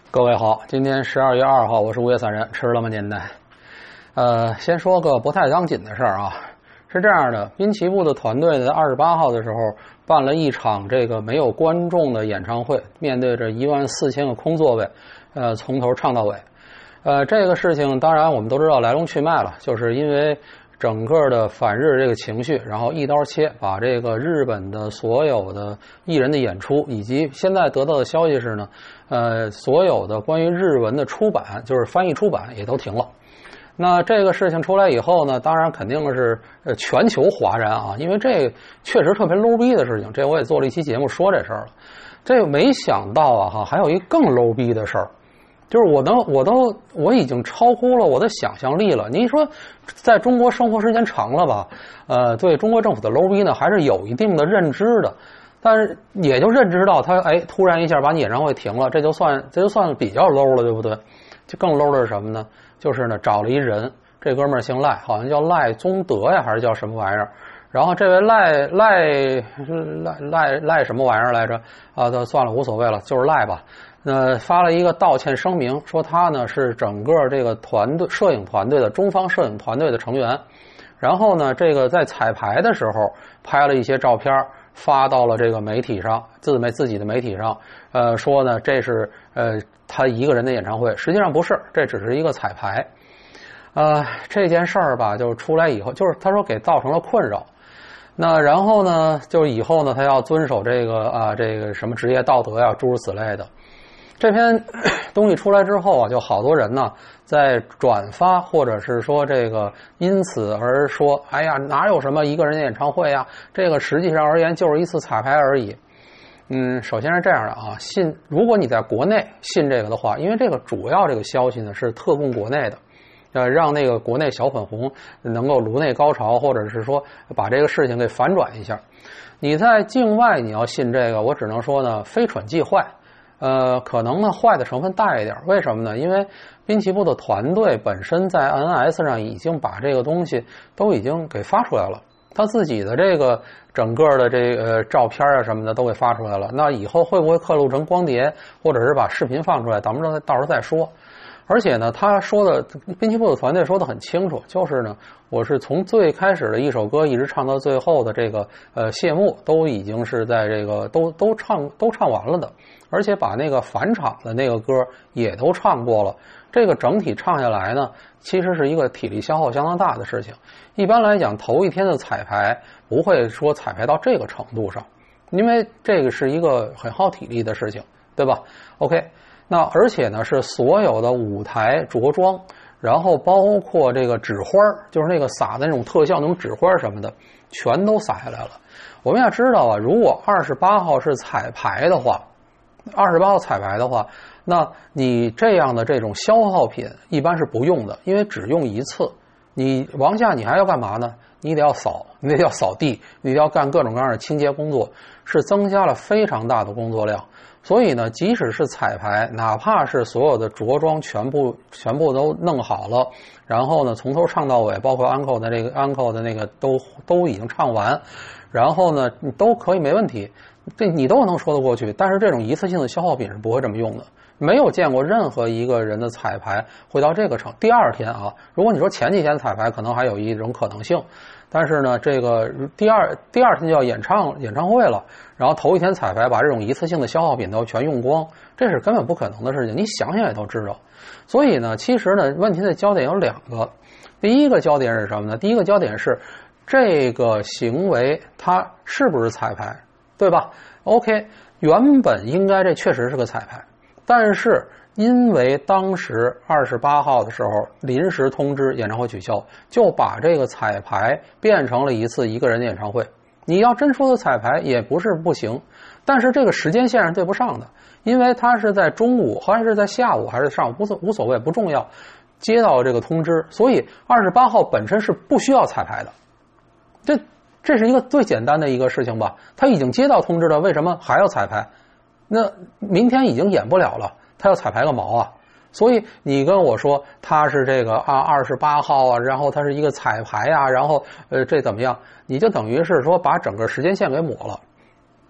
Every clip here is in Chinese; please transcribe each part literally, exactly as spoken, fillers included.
各位好，今天十二月二号，我是五月散人，吃了吗您呢？呃，先说个不太刚紧的事儿啊，是这样的，滨崎步的团队在二十八号的时候办了一场这个没有观众的演唱会，面对着一万四千个空座位，呃，从头唱到尾。呃，这个事情当然我们都知道来龙去脉了，就是因为整个的反日这个情绪，然后一刀切，把这个日本的所有的艺人的演出，以及现在得到的消息是呢，呃，所有的关于日文的出版，就是翻译出版也都停了。那这个事情出来以后呢，当然肯定是呃全球哗然啊，因为这确实特别 low 逼的事情，这我也做了一期节目说这事儿了。这没想到啊哈，还有一更 low 逼的事儿。就是我能，我都我已经超乎了我的想象力了。你说，在中国生活时间长了吧，呃，对中国政府的 low 逼呢，还是有一定的认知的，但是也就认知到他，哎，突然一下把你演唱会停了，这就算这就算比较 low 了，对不对？就更 low 的是什么呢？就是呢，找了一人，这哥们儿姓赖，好像叫赖宗德呀，还是叫什么玩意儿？然后这位赖赖赖赖赖什么玩意儿来着？啊，都算了，无所谓了，就是赖吧。呃，发了一个道歉声明，说他呢是整个这个团队摄影团队的中方摄影团队的成员，然后呢，这个在彩排的时候拍了一些照片，发到了这个媒体上，自媒自己的媒体上，呃，说呢这是呃他一个人的演唱会，实际上不是，这只是一个彩排。呃，这件事儿吧，就出来以后，就是他说给造成了困扰。那然后呢，就以后呢，他要遵守这个啊，这个什么职业道德呀，诸如此类的。这篇东西出来之后啊，就好多人呢在转发，或者是说这个因此而说，哎呀，哪有什么一个人演唱会啊？这个实际上而言就是一次彩排而已。嗯，首先是这样的啊，信如果你在国内信这个的话，因为这个主要这个消息呢是特供国内的。呃，让那个国内小粉红能够颅内高潮，或者是说把这个事情给反转一下。你在境外你要信这个，我只能说呢，非蠢即坏。呃，可能呢坏的成分大一点，为什么呢？因为滨崎步的团队本身在 N S 上已经把这个东西都已经给发出来了，他自己的这个整个的这个、呃、照片啊什么的都给发出来了。那以后会不会刻录成光碟，或者是把视频放出来，咱们到时候再说。而且呢，他说的滨崎步的团队说的很清楚，就是呢，我是从最开始的一首歌一直唱到最后的这个呃谢幕，都已经是在这个都都唱都唱完了的，而且把那个返场的那个歌也都唱过了。这个整体唱下来呢，其实是一个体力消耗相当大的事情。一般来讲，头一天的彩排不会说彩排到这个程度上，因为这个是一个很耗体力的事情，对吧 ？OK。那而且呢，是所有的舞台着装，然后包括这个纸花，就是那个撒的那种特效那种纸花什么的，全都撒下来了。我们要知道啊，如果二十八号是彩排的话，二十八号彩排的话，那你这样的这种消耗品一般是不用的，因为只用一次。你往下你还要干嘛呢？你得要扫，你得要扫地，你得要干各种各样的清洁工作，是增加了非常大的工作量。所以呢，即使是彩排，哪怕是所有的着装全部全部都弄好了，然后呢从头唱到尾，包括 encore 的那个 encore 的那个都都已经唱完，然后呢你都可以没问题，这你都能说得过去。但是这种一次性的消耗品是不会这么用的，没有见过任何一个人的彩排会到这个程度。第二天啊，如果你说前几天彩排可能还有一种可能性，但是呢，这个第二第二天就要演唱演唱会了，然后头一天彩排把这种一次性的消耗品都全用光，这是根本不可能的事情，你想想也都知道。所以呢，其实呢，问题的焦点有两个。第一个焦点是什么呢？第一个焦点是这个行为它是不是彩排，对吧 ？OK， 原本应该这确实是个彩排，但是因为当时二十八号的时候临时通知演唱会取消，就把这个彩排变成了一次一个人的演唱会。你要真说的彩排也不是不行，但是这个时间线是对不上的，因为它是在中午还是在下午还是上午无所无所谓不重要，接到这个通知，所以二十八号本身是不需要彩排的。这这是一个最简单的一个事情吧？他已经接到通知了，为什么还要彩排？那明天已经演不了了，他要彩排个毛啊！所以你跟我说他是这个啊二十八号啊，然后他是一个彩排啊，然后呃这怎么样？你就等于是说把整个时间线给抹了。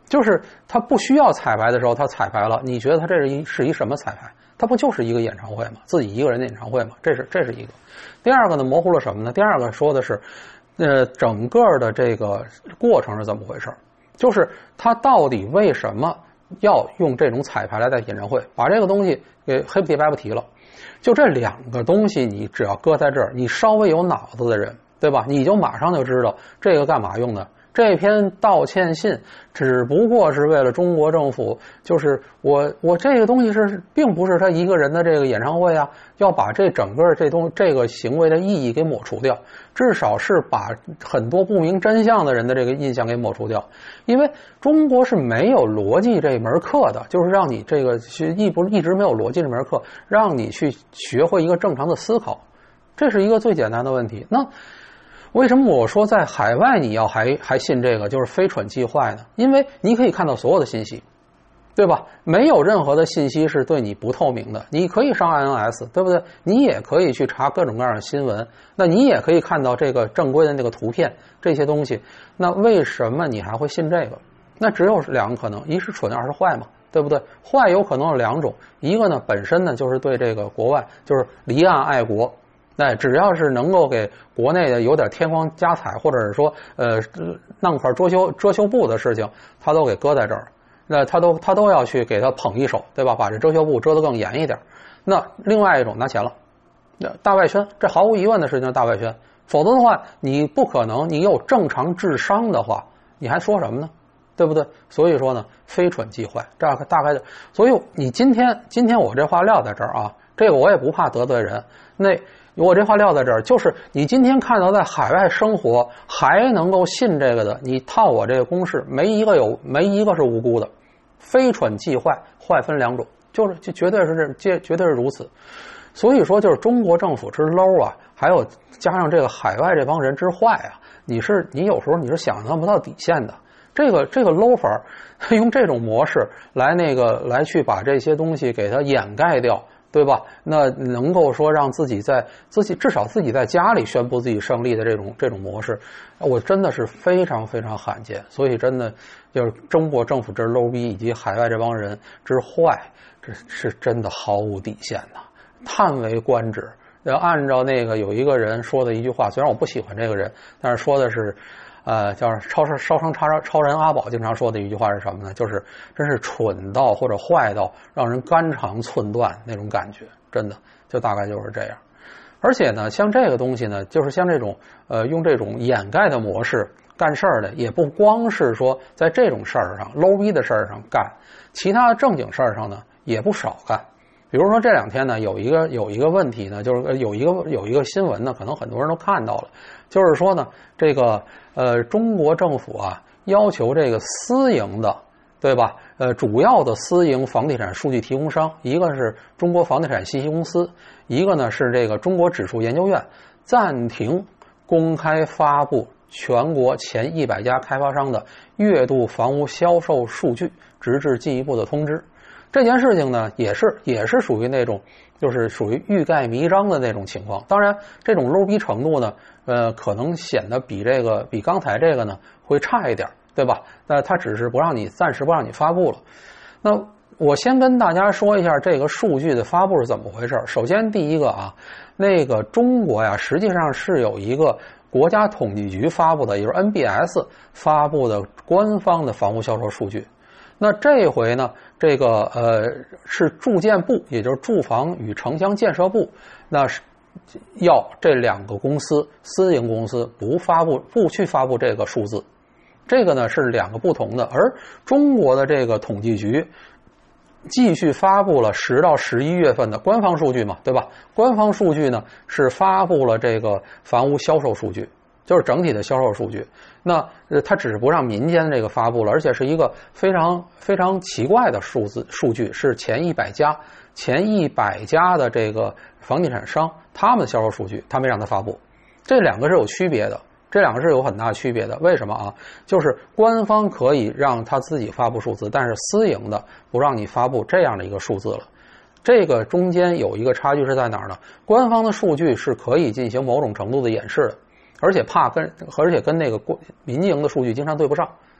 就是他不需要彩排的时候他彩排了，你觉得他这是一是一什么彩排？他不就是一个演唱会吗？自己一个人的演唱会吗？这是这是一个。第二个呢，模糊了什么呢？第二个说的是，呃，整个的这个过程是怎么回事？就是他到底为什么要用这种彩排来带演唱会？把这个东西给黑不提白不提了。就这两个东西，你只要搁在这儿，你稍微有脑子的人，对吧？你就马上就知道这个干嘛用的。这篇道歉信只不过是为了中国政府，就是我我这个东西是并不是他一个人的这个演唱会啊，要把这整个这东这个行为的意义给抹除掉，至少是把很多不明真相的人的这个印象给抹除掉。因为中国是没有逻辑这门课的，就是让你这个一不一直没有逻辑这门课，让你去学会一个正常的思考，这是一个最简单的问题。那为什么我说在海外你要还还信这个就是非蠢即坏呢？因为你可以看到所有的信息，对吧？没有任何的信息是对你不透明的。你可以上 I N S， 对不对？你也可以去查各种各样的新闻，那你也可以看到这个正规的那个图片这些东西。那为什么你还会信这个？那只有两个可能，一是蠢，二是坏嘛，对不对？坏有可能有两种，一个呢本身呢就是对这个国外就是离岸爱国。那只要是能够给国内的有点添光加彩，或者是说呃弄块遮羞遮羞布的事情，他都给搁在这儿。那他都他都要去给他捧一手，对吧？把这遮羞布遮得更严一点。那另外一种拿钱了，那大外宣，这毫无疑问的事情是大外宣。否则的话，你不可能，你有正常智商的话，你还说什么呢？对不对？所以说呢，非蠢即坏，这大概的。所以你今天今天我这话撂在这儿啊，这个我也不怕得罪人。那我这话撂在这儿，就是你今天看到在海外生活还能够信这个的，你套我这个公式，没一个有没一个是无辜的，非蠢即坏，坏分两种，就是就绝对是这绝绝对是如此。所以说，就是中国政府之 low 啊，还有加上这个海外这帮人之坏啊，你是你有时候你是想象不到底线的。这个这个 low 法用这种模式来那个来去把这些东西给它掩盖掉。对吧？那能够说让自己在自己至少自己在家里宣布自己胜利的这种这种模式，我真的是非常非常罕见。所以真的就是中国政府之 low 逼以及海外这帮人之坏，这是真的毫无底线的，叹为观止。要按照那个有一个人说的一句话，虽然我不喜欢这个人，但是说的是。呃，叫超超超超超人阿宝经常说的一句话是什么呢？就是真是蠢到或者坏到让人肝肠寸断那种感觉，真的就大概就是这样。而且呢，像这个东西呢，就是像这种呃用这种掩盖的模式干事儿的，也不光是说在这种事儿上 low 逼的事儿上干，其他的正经事儿上呢也不少干。比如说这两天呢，有一个有一个问题呢，就是有一个有一个新闻呢，可能很多人都看到了，就是说呢，这个呃中国政府啊要求这个私营的，对吧？呃，主要的私营房地产数据提供商，一个是中国房地产信息公司，一个呢是这个中国指数研究院，暂停公开发布全国前一百家开发商的月度房屋销售数据，直至进一步的通知。这件事情呢，也是也是属于那种，就是属于欲盖弥彰的那种情况。当然，这种 low 逼程度呢，呃，可能显得比这个比刚才这个呢会差一点，对吧？那它只是不让你暂时不让你发布了。那我先跟大家说一下这个数据的发布是怎么回事。首先，第一个啊，那个中国呀，实际上是有一个国家统计局发布的，也就是 N B S 发布的官方的房屋销售数据。那这回呢，这个呃是住建部，也就是住房与城乡建设部，那是要这两个公司私营公司不发布不去发布这个数字，这个呢是两个不同的。而中国的这个统计局继续发布了十到十一月份的官方数据嘛，对吧？官方数据呢是发布了这个房屋销售数据。就是整体的销售数据，那呃，它只是不让民间这个发布了，而且是一个非常非常奇怪的数字数据，是前一百家前一百家的这个房地产商他们的销售数据，他没让他发布。这两个是有区别的，这两个是有很大区别的。为什么啊？就是官方可以让他自己发布数字，但是私营的不让你发布这样的一个数字了。这个中间有一个差距是在哪儿呢？官方的数据是可以进行某种程度的掩饰的。而且怕跟，而且跟那个民营的数据经常对不上，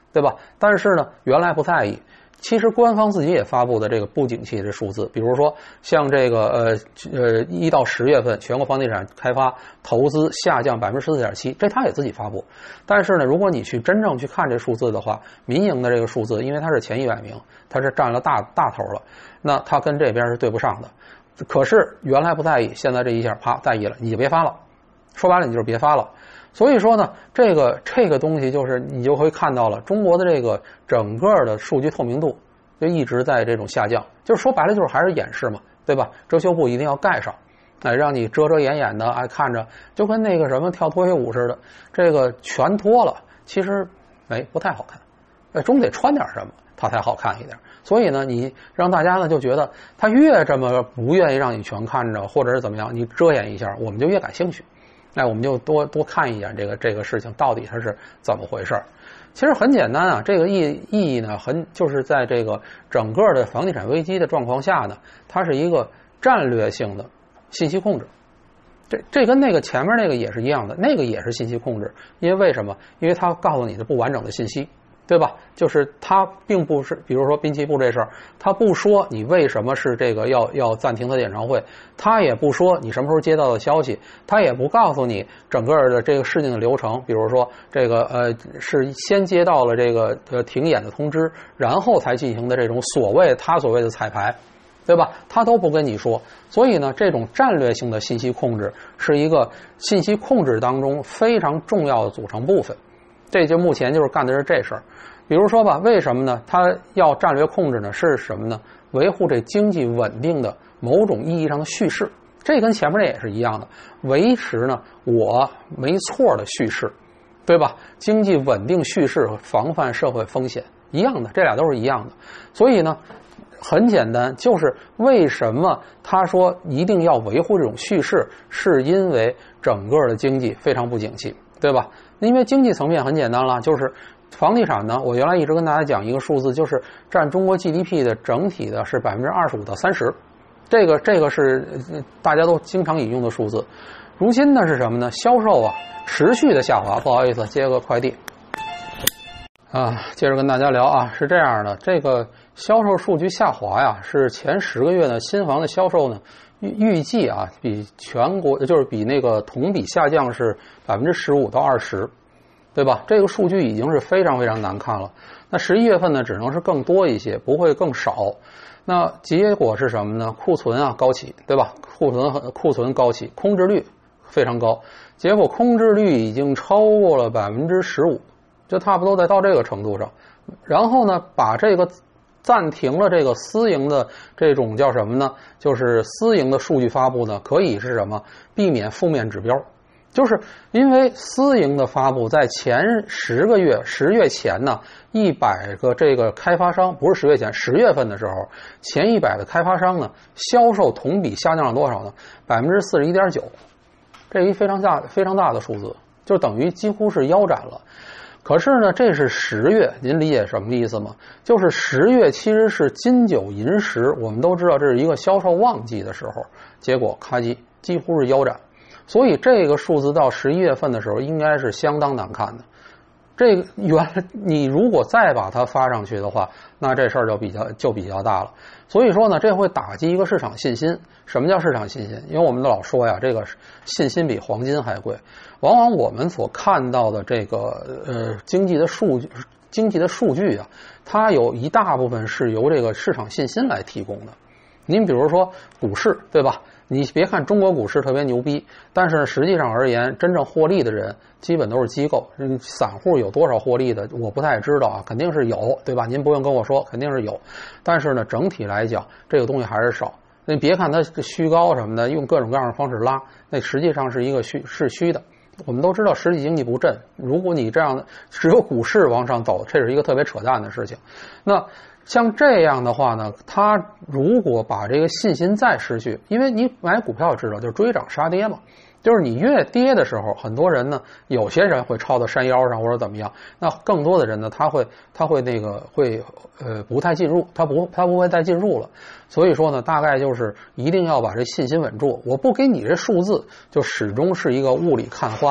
对吧？但是呢，原来不在意。其实官方自己也发布的这个不景气的数字，比如说像这个呃呃一到十月份全国房地产开发投资下降百分之十四点七，这他也自己发布。但是呢，如果你去真正去看这数字的话，民营的这个数字，因为它是前一百名，它是占了大大头了，那它跟这边是对不上的。可是原来不在意，现在这一下啪在意了，你就别发了。说白了，你就是别发了。所以说呢，这个这个东西就是你就会看到了，中国的这个整个的数据透明度就一直在这种下降，就是说白了就是还是掩饰嘛，对吧？遮羞布一定要盖上，哎，让你遮遮掩掩的，哎，看着就跟那个什么跳脱衣舞似的，这个全脱了，其实哎不太好看，哎，终得穿点什么，它才好看一点。所以呢，你让大家呢就觉得他越这么不愿意让你全看着，或者是怎么样，你遮掩一下，我们就越感兴趣。哎，我们就多多看一眼这个这个事情到底它是怎么回事。其实很简单啊，这个意意义呢，很就是在这个整个的房地产危机的状况下呢，它是一个战略性的信息控制。这这跟那个前面那个也是一样的，那个也是信息控制，因为为什么？因为它告诉你的不完整的信息。对吧？就是他并不是，比如说滨崎步这事儿，他不说你为什么是这个要要暂停他的演唱会，他也不说你什么时候接到的消息，他也不告诉你整个的这个事情的流程，比如说这个呃是先接到了这个呃停演的通知，然后才进行的这种所谓他所谓的彩排，对吧？他都不跟你说，所以呢，这种战略性的信息控制是一个信息控制当中非常重要的组成部分。这就目前就是干的是这事儿。比如说吧，为什么呢？他要战略控制呢？是什么呢？维护这经济稳定的某种意义上的叙事，这跟前面那也是一样的，维持呢我没错的叙事，对吧？经济稳定叙事和防范社会风险一样的，这俩都是一样的。所以呢，很简单，就是为什么他说一定要维护这种叙事，是因为整个的经济非常不景气，对吧？因为经济层面很简单了，就是房地产呢，我原来一直跟大家讲一个数字，就是占中国 G D P 的整体的是百分之二十五到三十，这个这个是大家都经常引用的数字。如今呢是什么呢？销售啊持续的下滑。不好意思，接个快递啊，接着跟大家聊啊，是这样的，这个销售数据下滑呀，是前十个月呢新房的销售呢预预计啊比全国就是比那个同比下降是百分之十五到二十。对吧？这个数据已经是非常非常难看了。那十一月份呢，只能是更多一些，不会更少。那结果是什么呢？库存啊高企，对吧？库存库存高企，空置率非常高。结果空置率已经超过了百分之十五，就差不多在到这个程度上。然后呢，把这个暂停了这个私营的这种叫什么呢？就是私营的数据发布呢，可以是什么？避免负面指标。就是因为私营的发布在前十个月十月前呢，一百个这个开发商，不是十月前，十月份的时候，前一百个开发商呢，销售同比下降了多少呢？百分之四十一点九，这一非常大非常大的数字，就等于几乎是腰斩了。可是呢，这是十月，您理解什么意思吗？就是十月其实是金九银十，我们都知道这是一个销售旺季的时候，结果咔叽几乎是腰斩。所以这个数字到十一月份的时候应该是相当难看的。这个原来你如果再把它发上去的话，那这事儿就比较就比较大了。所以说呢，这会打击一个市场信心。什么叫市场信心？因为我们老说呀，这个信心比黄金还贵。往往我们所看到的这个呃经济的数据，经济的数据啊，它有一大部分是由这个市场信心来提供的。您比如说股市，对吧？你别看中国股市特别牛逼，但是实际上而言，真正获利的人基本都是机构。嗯，散户有多少获利的，我不太知道啊，肯定是有，对吧？您不用跟我说，肯定是有。但是呢，整体来讲，这个东西还是少。那别看它虚高什么的，用各种各样的方式拉，那实际上是一个虚是虚的。我们都知道实体经济不振，如果你这样只有股市往上走，这是一个特别扯淡的事情。那像这样的话呢，他如果把这个信心再失去，因为你买股票知道就是追涨杀跌嘛，就是你越跌的时候，很多人呢，有些人会抄到山腰上或者怎么样，那更多的人呢，他会他会那个会呃不太进入，他不他不会再进入了。所以说呢，大概就是一定要把这信心稳住。我不给你这数字，就始终是一个雾里看花。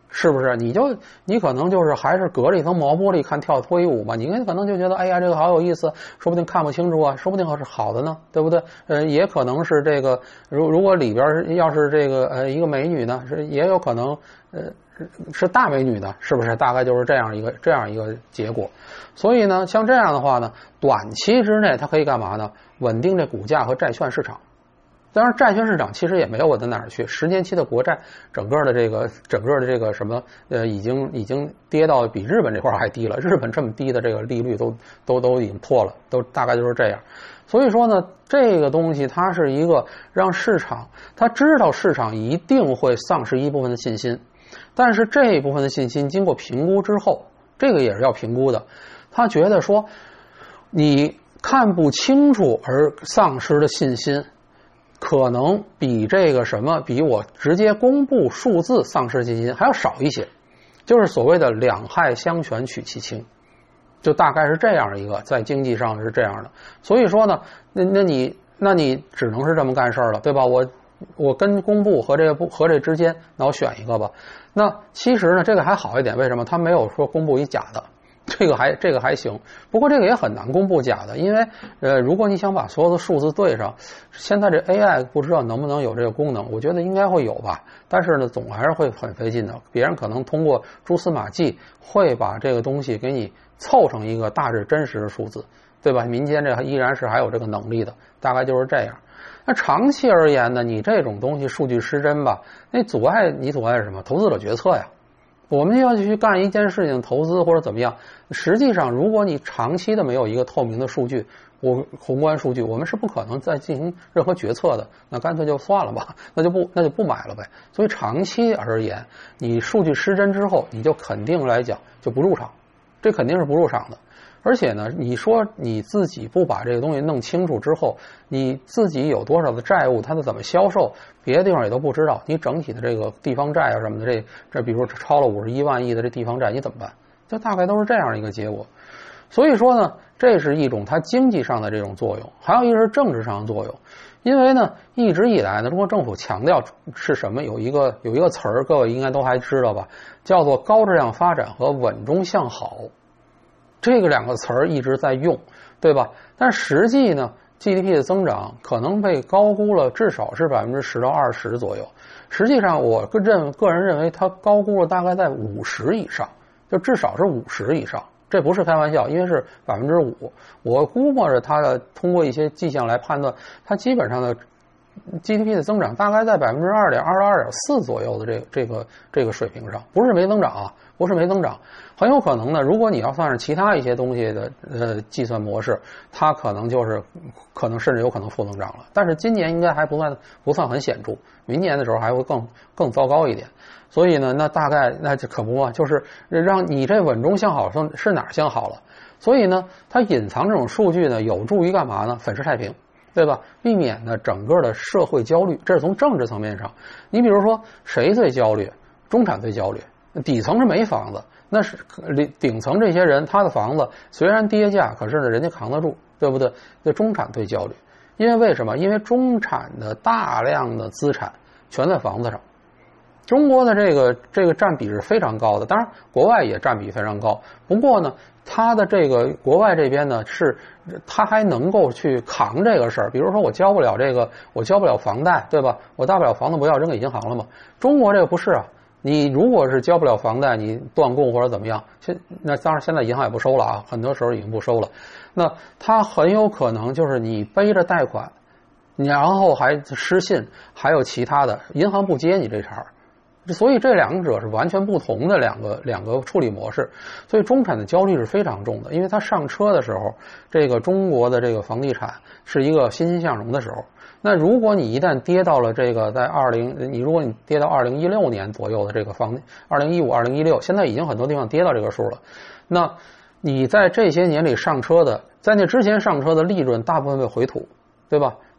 是不是？你就你可能就是还是隔着一层毛玻璃看跳脱衣舞嘛，你可能就觉得哎呀这个好有意思，说不定看不清楚啊，说不定是好的呢，对不对？呃，也可能是这个，如如果里边要是这个呃一个美女呢，是也有可能呃是大美女的，是不是？大概就是这样一个这样一个结果。所以呢，像这样的话呢，短期之内它可以干嘛呢？稳定这股价和债券市场。当然，债券市场其实也没有稳到哪儿去，十年期的国债，整个的这个整个的这个什么呃，已经已经跌到比日本这块还低了。日本这么低的这个利率都都都已经破了，都大概就是这样。所以说呢，这个东西它是一个让市场，它知道市场一定会丧失一部分的信心，但是这一部分的信心经过评估之后，这个也是要评估的。他觉得说，你看不清楚而丧失的信心，可能比这个什么，比我直接公布数字丧失信心还要少一些，就是所谓的两害相权取其轻，就大概是这样一个，在经济上是这样的。所以说呢，那那你那你只能是这么干事了，对吧？我我跟公布和这个不和这之间，那我选一个吧。那其实呢，这个还好一点，为什么？他没有说公布一假的。这个还这个还行，不过这个也很难公布假的，因为呃，如果你想把所有的数字对上，现在这 A I 不知道能不能有这个功能，我觉得应该会有吧，但是呢，总还是会很费劲的。别人可能通过蛛丝马迹会把这个东西给你凑成一个大致真实的数字，对吧？民间这依然是还有这个能力的，大概就是这样。那长期而言呢，你这种东西数据失真吧，那阻碍你阻碍是什么？投资者决策呀。我们要去干一件事情，投资或者怎么样，实际上如果你长期的没有一个透明的数据，我宏观数据，我们是不可能再进行任何决策的，那干脆就算了吧，那就不那就不买了呗。所以长期而言，你数据失真之后，你就肯定来讲就不入场，这肯定是不入场的。而且呢，你说你自己不把这个东西弄清楚之后，你自己有多少的债务，它的怎么销售，别的地方也都不知道。你整体的这个地方债啊什么的，这这比如说超了五十一万亿的这地方债，你怎么办？就大概都是这样一个结果。所以说呢，这是一种它经济上的这种作用，还有一个是政治上的作用。因为呢，一直以来呢，中国政府强调是什么？有一个有一个词儿，各位应该都还知道吧，叫做高质量发展和稳中向好。这个两个词儿一直在用，对吧？但实际呢 ，G D P 的增长可能被高估了，至少是百分之十到二十左右。实际上，我个认个人认为它高估了大概在五十以上，就至少是五十以上。这不是开玩笑，因为是百分之五。我估摸着它的通过一些迹象来判断，它基本上的 G D P 的增长大概在百分之二点二到二点四左右的这个这个这个水平上，不是没增长啊，不是没增长，很有可能呢。如果你要算是其他一些东西的呃计算模式，它可能就是可能甚至有可能负增长了。但是今年应该还不算不算很显著，明年的时候还会更更糟糕一点。所以呢，那大概那就可不嘛，就是让你这稳中向好是是哪儿向好了？所以呢，它隐藏这种数据呢，有助于干嘛呢？粉饰太平。对吧？避免呢整个的社会焦虑，这是从政治层面上。你比如说，谁最焦虑？中产最焦虑，底层是没房子，那是顶层这些人，他的房子虽然跌价，可是呢人家扛得住，对不对？这中产最焦虑，因为为什么？因为中产的大量的资产全在房子上。中国的这个这个占比是非常高的，当然国外也占比非常高。不过呢，它的这个国外这边呢，是它还能够去扛这个事儿。比如说我交不了这个，我交不了房贷，对吧？我大不了房子不要扔给银行了嘛。中国这个不是啊，你如果是交不了房贷，你断供或者怎么样，现那当然现在银行也不收了啊，很多时候已经不收了。那它很有可能就是你背着贷款，然后还失信，还有其他的，银行不接你这茬儿。所以这两者是完全不同的两个两个处理模式，所以中产的焦虑是非常重的，因为他上车的时候，这个中国的这个房地产是一个欣欣向荣的时候。那如果你一旦跌到了这个在二零，你如果你跌到二零一六年左右的这个房，二零一五、二零一六，现在已经很多地方跌到这个数了。那你在这些年里上车的，在那之前上车的利润大部分被回吐，对吧？那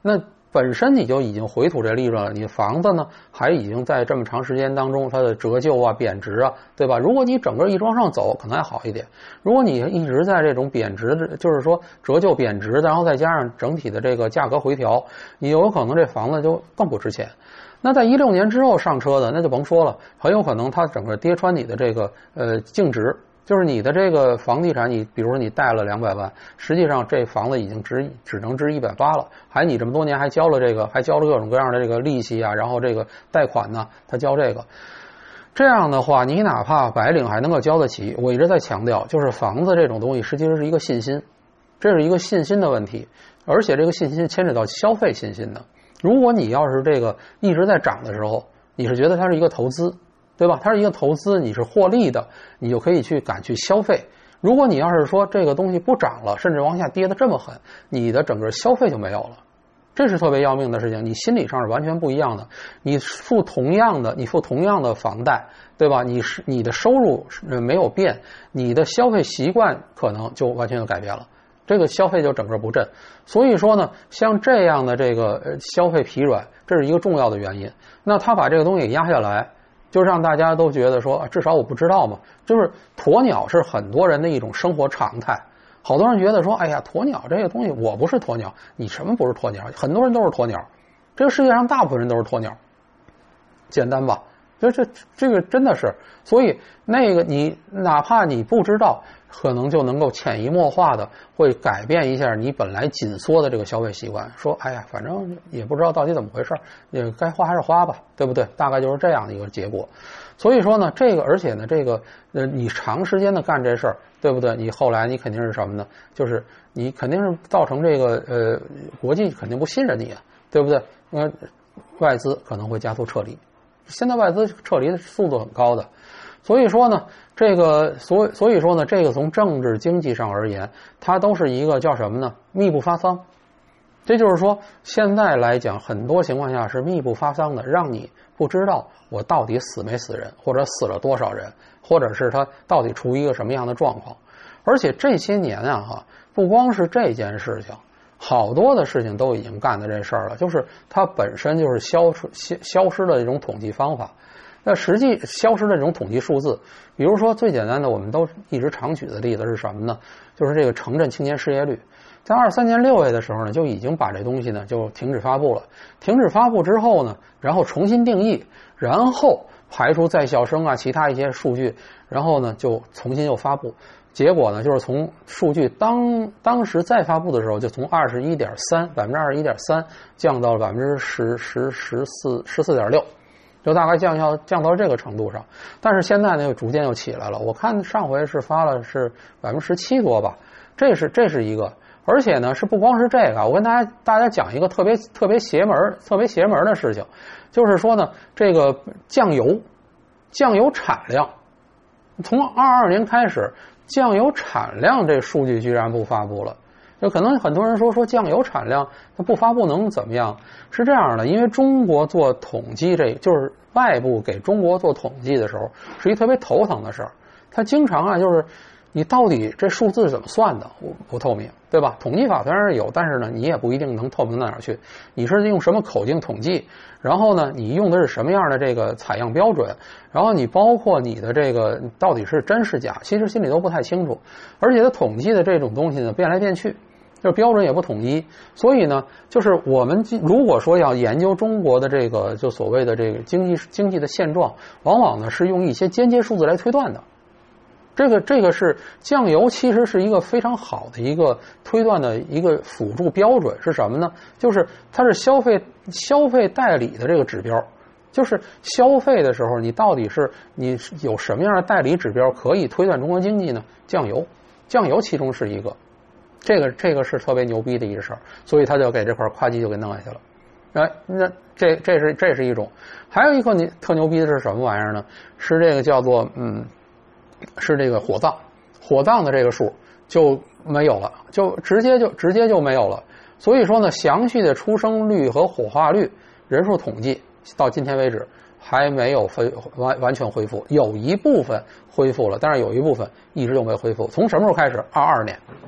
本身你就已经回吐这利润了，你房子呢还已经在这么长时间当中它的折旧啊、贬值啊，对吧？如果你整个一直往上走，可能还好一点。如果你一直在这种贬值的，就是说折旧贬值，然后再加上整体的这个价格回调，你有可能这房子就更不值钱。那在一六年之后上车的，那就甭说了，很有可能它整个跌穿你的这个呃净值。就是你的这个房地产，你比如说你贷了两百万，实际上这房子已经值只能值一百八了，还你这么多年还交了这个，还交了各种各样的这个利息啊，然后这个贷款呢，他交这个，这样的话，你哪怕白领还能够交得起。我一直在强调，就是房子这种东西实际上是一个信心，这是一个信心的问题，而且这个信心牵扯到消费信心的。如果你要是这个一直在涨的时候，你是觉得它是一个投资。对吧？它是一个投资，你是获利的，你就可以去敢去消费。如果你要是说这个东西不涨了，甚至往下跌得这么狠，你的整个消费就没有了，这是特别要命的事情。你心理上是完全不一样的。你付同样的，你付同样的房贷，对吧？你是你的收入没有变，你的消费习惯可能就完全就改变了。这个消费就整个不振。所以说呢，像这样的这个消费疲软，这是一个重要的原因。那他把这个东西压下来。就让大家都觉得说，至少我不知道嘛。就是鸵鸟是很多人的一种生活常态。好多人觉得说，哎呀，鸵鸟这个东西，我不是鸵鸟，你什么不是鸵鸟？很多人都是鸵鸟，这个世界上大部分人都是鸵鸟，简单吧？这这这个真的是，所以那个你哪怕你不知道，可能就能够潜移默化的会改变一下你本来紧缩的这个消费习惯。说，哎呀，反正也不知道到底怎么回事，也该花还是花吧，对不对？大概就是这样的一个结果。所以说呢，这个而且呢，这个呃，你长时间的干这事儿，对不对？你后来你肯定是什么呢？就是你肯定是造成这个呃，国际肯定不信任你啊，对不对？呃，外资可能会加速撤离。现在外资撤离的速度很高的，所以说呢，这个所所以说呢，这个从政治经济上而言，它都是一个叫什么呢？密不发丧。这就是说，现在来讲，很多情况下是密不发丧的，让你不知道我到底死没死人，或者死了多少人，或者是他到底处于一个什么样的状况。而且这些年啊，哈，不光是这件事情。好多的事情都已经干的这事儿了，就是它本身就是消失消消失的这种统计方法。那实际消失的这种统计数字，比如说最简单的，我们都一直常举的例子是什么呢？就是这个城镇青年失业率，在二三年六月的时候呢，就已经把这东西呢就停止发布了。停止发布之后呢，然后重新定义，然后排除在校生啊其他一些数据，然后呢就重新又发布。结果呢，就是从数据当当时再发布的时候，就从二十一点三百分之二十一点三降到了百分之十十十四十四点六，就大概降到降到这个程度上。但是现在呢，又逐渐又起来了。我看上回是发了是百分之十七多吧，这是这是一个。而且呢，是不光是这个，我跟大家大家讲一个特别特别邪门特别邪门的事情，就是说呢，这个酱油酱油产量从二二年开始。酱油产量这数据居然不发布了，就可能很多人说说酱油产量它不发布能怎么样？是这样的，因为中国做统计，这就是外部给中国做统计的时候，是一特别头疼的事儿。它经常啊，就是你到底这数字是怎么算的，不不透明，对吧？统计法虽然是有，但是呢，你也不一定能透明到哪儿去。你是用什么口径统计？然后呢，你用的是什么样的这个采样标准？然后你包括你的这个到底是真是假，其实心里都不太清楚。而且它统计的这种东西呢，变来变去，就是标准也不统一。所以呢，就是我们如果说要研究中国的这个就所谓的这个经济经济的现状，往往呢是用一些间接数字来推断的。这个这个是酱油，其实是一个非常好的一个推断的一个辅助标准是什么呢？就是它是消费消费代理的这个指标，就是消费的时候你到底是你有什么样的代理指标可以推断中国经济呢？酱油，酱油其中是一个，这个这个是特别牛逼的一个事儿，所以他就给这块夸叽就给弄下去了。哎，那这这是这是一种，还有一个你特牛逼的是什么玩意儿呢？是这个叫做嗯。是这个火葬，火葬的这个数就没有了，就直接就直接就没有了。所以说呢，详细的出生率和火化率人数统计到今天为止还没有恢完完全恢复，有一部分恢复了，但是有一部分一直就没恢复。从什么时候开始？二二年，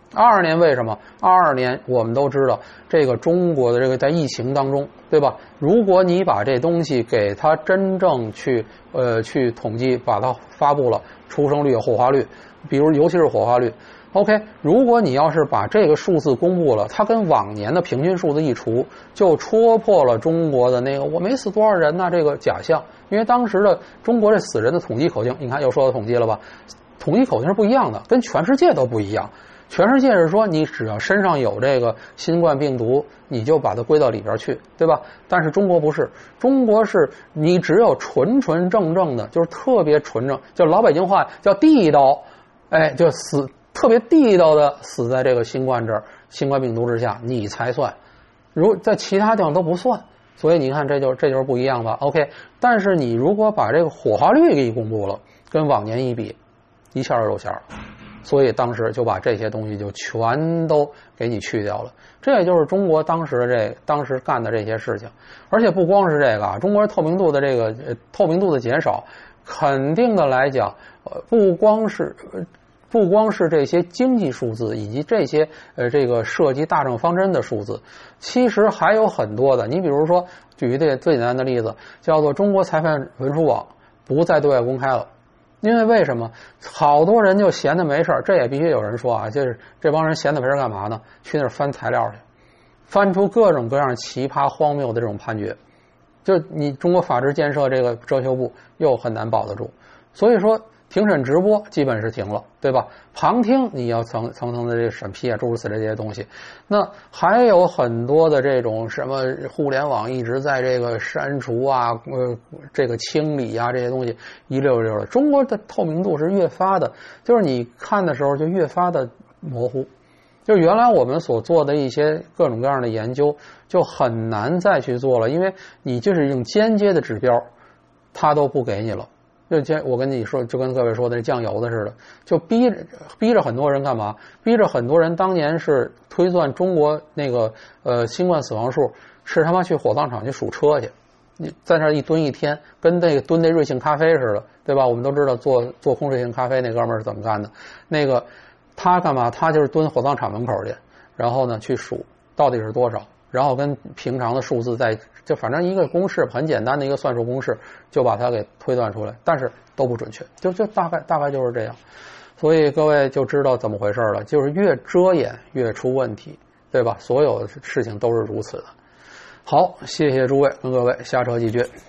二二年为什么？二二年我们都知道，这个中国的这个在疫情当中，对吧？如果你把这东西给它真正去呃去统计，把它发布了，出生率、活化率，比如尤其是活化率。OK， 如果你要是把这个数字公布了，它跟往年的平均数字一除，就戳破了中国的那个我没死多少人呐、啊、这个假象。因为当时的中国这死人的统计口径，你看又说到统计了吧？统计口径是不一样的，跟全世界都不一样。全世界是说你只要身上有这个新冠病毒，你就把它归到里边去，对吧？但是中国不是，中国是你只有纯纯正正的，就是特别纯正，就老北京话叫地道，哎，就死特别地道的死在这个新冠这儿，新冠病毒之下，你才算。如在其他地方都不算，所以你看这就这就是不一样吧 ？OK， 但是你如果把这个火化率给公布了，跟往年一比，一下就露馅了。所以当时就把这些东西就全都给你去掉了，这也就是中国当时这当时干的这些事情。而且不光是这个啊，中国透明度的这个呃透明度的减少，肯定的来讲，呃不光是不光是这些经济数字以及这些呃这个涉及大政方针的数字，其实还有很多的。你比如说举一个最简单的例子，叫做中国裁判文书网不再对外公开了。因为为什么好多人就闲的没事，这也必须有人说啊，就是这帮人闲的没事干嘛呢？去那儿翻材料去，翻出各种各样奇葩荒谬的这种判决，就你中国法制建设这个遮羞布又很难保得住。所以说庭审直播基本是停了，对吧？旁听你要层层层的这个审批啊，诸如此类这些东西。那还有很多的这种什么互联网一直在这个删除啊，呃，这个清理啊，这些东西一溜一溜的。中国的透明度是越发的，就是你看的时候就越发的模糊。就原来我们所做的一些各种各样的研究，就很难再去做了，因为你就是用间接的指标，它都不给你了。就像我跟你说，就跟各位说的酱油的似的，就逼着逼着很多人干嘛？逼着很多人当年是推算中国那个呃新冠死亡数，是他妈去火葬场去数车去，你在那一蹲一天，跟那个蹲那瑞幸咖啡似的，对吧？我们都知道做做空瑞幸咖啡那哥们儿是怎么干的，那个他干嘛？他就是蹲火葬场门口去，然后呢去数到底是多少。然后跟平常的数字在就反正一个公式很简单的一个算术公式就把它给推断出来，但是都不准确，就就大概大概就是这样。所以各位就知道怎么回事了，就是越遮掩越出问题，对吧？所有的事情都是如此的。好，谢谢诸位跟各位瞎扯几句。